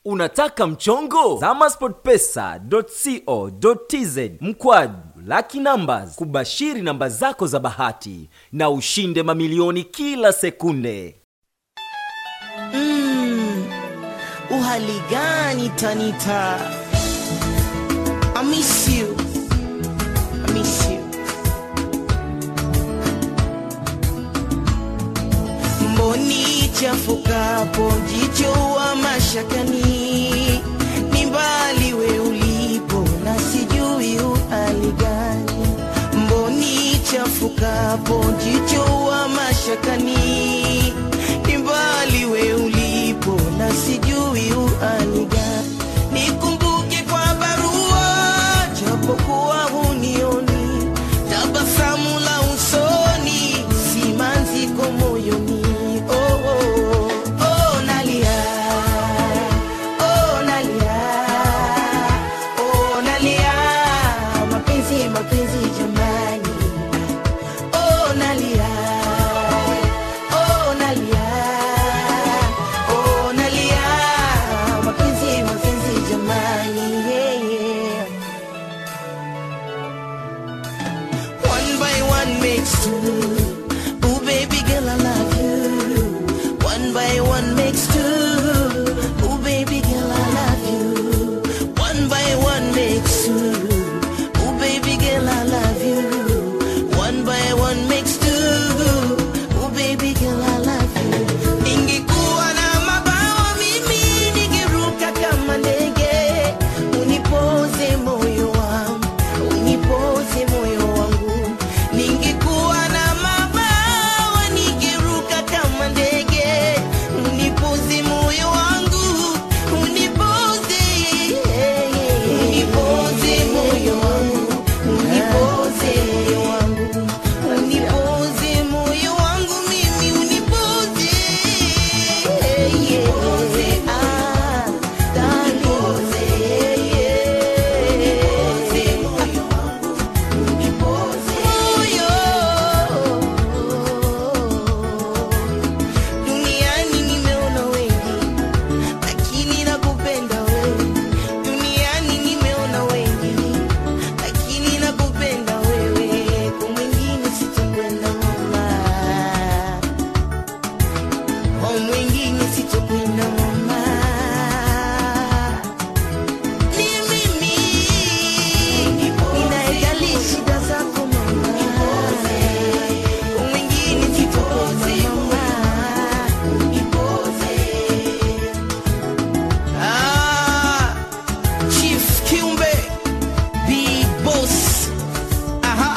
Unataka mchongo? Zama sportpesa.co.tz /lucky numbers kubashiri namba zako za bahati na ushinde mamilioni kila sekunde. Uhali gani Tanita? I miss you. Mboni chafukapo jicho wa mashakani, ni mbali we ulipo na sijui uhali gani. Mboni chafukapo jicho wa mashakani, ni mbali we ulipo na sijui uhali gani. Nikumbuke kwa barua japokuwa hunioni, tabasamu la usoni simanzi kwa moyoni. Oh baby girl, I love you. One by one makes two. Oh baby girl, I love you. One by one makes two. Oh baby girl, I love you. One by one makes two. Oh baby girl, I love you. Ningekuwa na mabawa mimi ningeruka kama ndege, unipoze moyo wangu, unipoze moyo wangu. Ningekuwa na mabawa ningeruka kama ndege, unipoze moyo wangu, unipoze moyo wangu, unipoze moyo wangu, unipoze moyo wangu mimi, unipoze Duniani nimeona wengi, lakini nakupenda wewe. Duniani nimeona wengi, lakini nakupenda wewe. Kwa mwingine sitakwenda mama, kwa mwingine sitakwenda mama. Ni mimi ninaijali shida zako mama, kwa mwingine sitakwenda mama. Chief Kiumbe, Big Boss. Aha.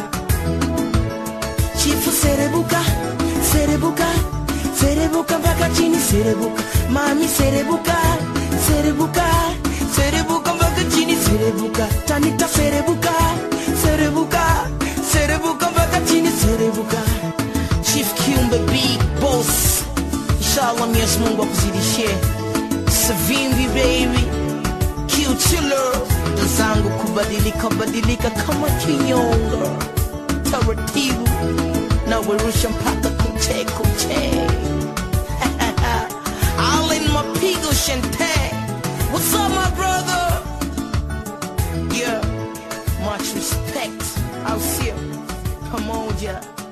Chief serebuka, serebuka, serebuka mpaka chini serebuka. Mami serebuka, serebuka, serebuka mpaka chini serebuka. Tanita serebuka, serebuka, serebuka mpaka chini serebuka. Chief Kiumbe, Big Boss. Inshallah Mwenyezi Mungu akuzidishie. Savimbi baby, Q-Chiller. Zangu kubadilika kama kinyonga, taratibu na werusha mpaka kuche. Allen Mapigo Shante. What's up my brother? Yeah, much respect. I'll see you. Come on, yeah.